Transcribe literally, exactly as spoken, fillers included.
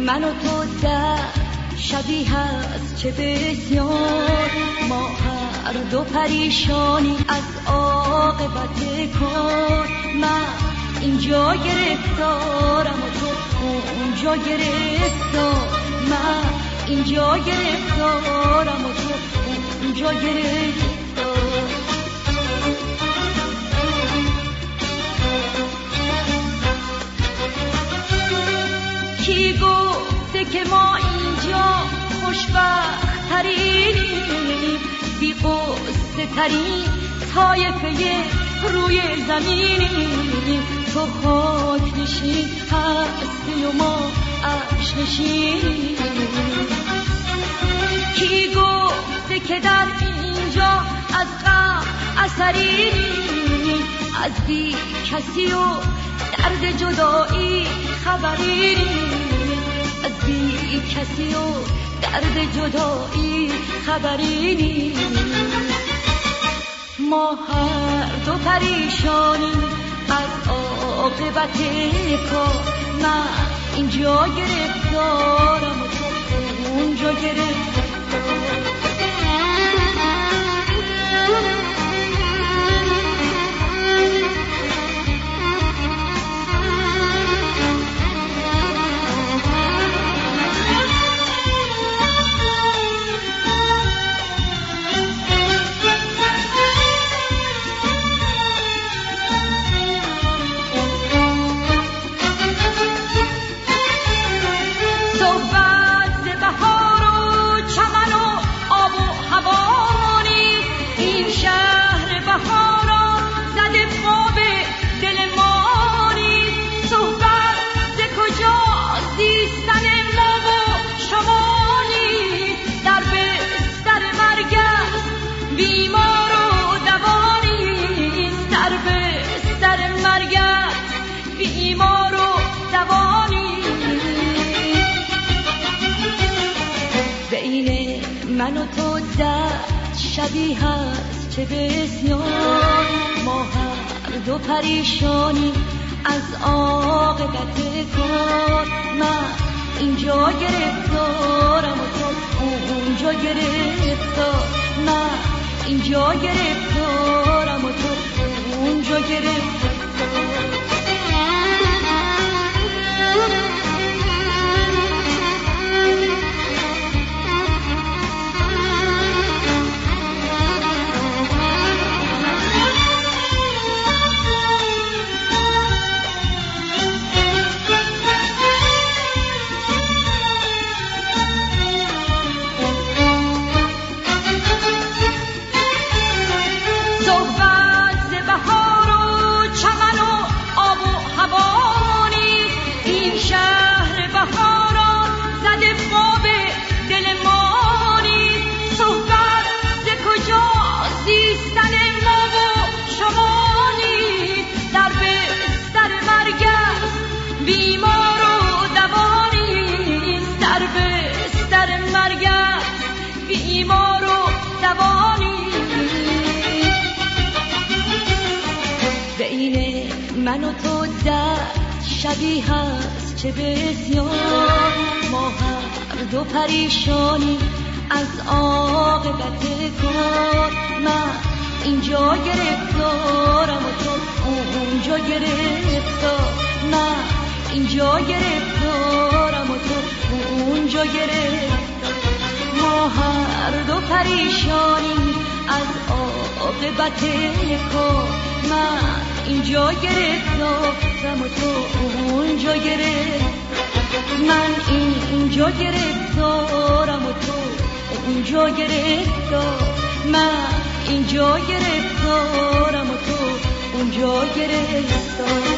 من و تو در شبیه هست چه بسیار، ما هر دو پریشانی از عاقبت کار. من اینجا گرفتارم و تو اونجا گرفتار، من اینجا گرفتارم و تو اونجا گرفتار. کی گفته که ما اینجا خوشبخت ترینیم، بی قصه ترین طایفه روی زمینیم. تو خاک نشین هستی و ما عرش نشینیم. کی گفته که در اینجا از غم اثرینیم، از بی کسی و درد جدایی خبرینیم، از بی کسی و درد جدایی خبرینیم. ما هر دو پریشانیم از عاقبت کار. من اینجا گرفتارم و تو اونجا گرفتار. من و تو در شبیه هست چه بسیار، ما هر دو پریشانی از عاقبت کار. من اینجا گرفتارم و تو اونجا گرفتار، من اینجا گرفتارم و تو اونجا گرفتار. من و تو در شبیه هست چه بسیار، ما هر دو پریشانی از عاقبت کار. من اینجا گرفتارم و تو اونجا گرفتار، من اینجا گرفتارم و تو اونجا گرفتار. ما هر دو پریشانی از عاقبت کار. من اینجا گرفتارم و تو اونجا گرفتار، من اینجا گرفتارم و تو اونجا گرفتار، من اینجا گرفتارم و تو اونجا گرفتار.